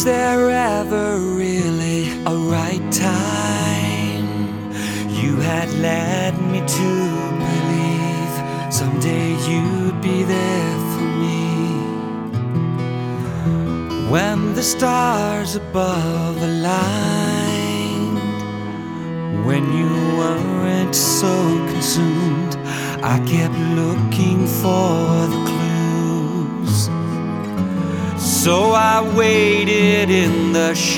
Was there ever really a right time? You had led me to believe someday you'd be there for me. When the stars above aligned, when you weren't so consumed, I kept looking for the clues. So I waited in the